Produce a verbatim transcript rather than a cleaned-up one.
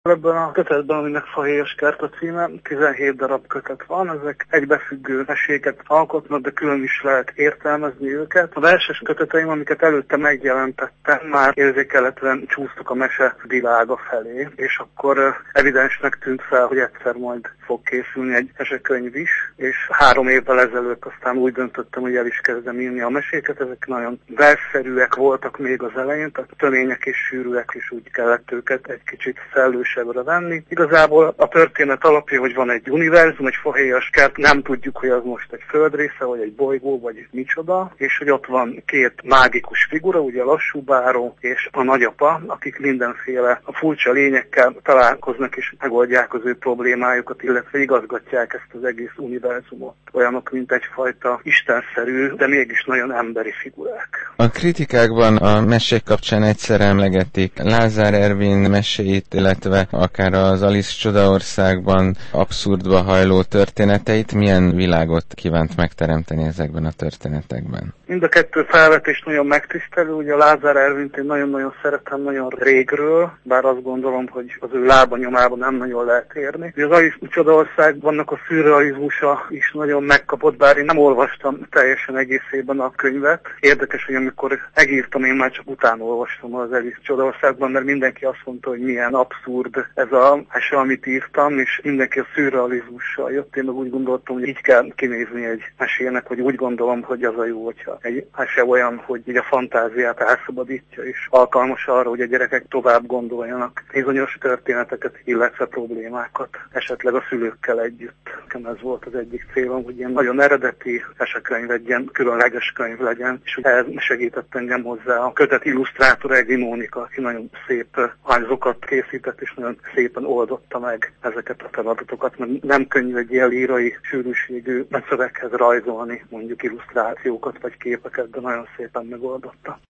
Ebben a kötetben, aminek Fahéjas kert a címe, tizenhét darab kötet van, ezek egybefüggő meséket alkotnak, de külön is lehet értelmezni őket. A verses köteteim, amiket előtte megjelentettem, már érzékelhetően csúsztak a mese világa felé, és akkor evidensnek tűnt fel, hogy egyszer majd fog készülni egy mesekönyv is, és három évvel ezelőtt aztán úgy döntöttem, hogy el is kezdem írni a meséket. Ezek nagyon versszerűek voltak még az elején, tehát tönények és sűrűek, és úgy kellett őket egy kicsit szellősebbre venni. Igazából a történet alapja, hogy van egy univerzum, egy Fahéjas kert, nem tudjuk, hogy az most egy földrésze, vagy egy bolygó, vagy micsoda, és hogy ott van két mágikus figura, ugye a lassúbáró és a nagyapa, akik mindenféle a furcsa lényekkel találkoznak és megoldják az ő problémájukat, illetve igazgatják ezt az egész univerzumot. Olyanok, mint egyfajta istenszerű, de mégis nagyon emberi figurák. A kritikákban a mesék kapcsán egyszer emlegetik Lázár Ervin meséit, illetve akár az Alice Csodaországban abszurdba hajló történeteit. Milyen világot kívánt megteremteni ezekben a történetekben? Mind a kettő felvetés nagyon megtisztelő, ugye a Lázár Ervint én nagyon-nagyon szeretem, nagyon régről, bár azt gondolom, hogy az ő lábanyomában nem nagyon lehet érni. Ugye az Alice Csodaországban a szürrealizmusa is nagyon megkapott, bár én nem olvastam teljesen egészében a könyvet. Érdekes, hogy amikor megírtam, én már csak utána olvastam az Alice Csodaországban, mert mindenki azt mondta, hogy milyen abszurd ez a mese, amit írtam, és mindenki a szürrealizmussal jött. Én meg úgy gondoltam, hogy így kell kinézni egy mesének, hogy úgy gondolom, hogy az a jó, hogyha egy mese olyan, hogy így a fantáziát elszabadítja, és alkalmas arra, hogy a gyerekek tovább gondoljanak bizonyos történeteket, illetve problémákat, esetleg a szülőkkel együtt. Ez volt az egyik célom, hogy ilyen nagyon eredeti mesekönyv, egy ilyen különleges könyv legyen, és ehhez segített engem hozzá a kötet illusztrátor Egri Mónika, aki nagyon szép rajzokat készített, és nagyon szépen oldotta meg ezeket a feladatokat, mert nem könnyű egy ilyen lírai sűrűségű szöveghez rajzolni mondjuk illusztrációkat vagy képeket, de nagyon szépen megoldotta.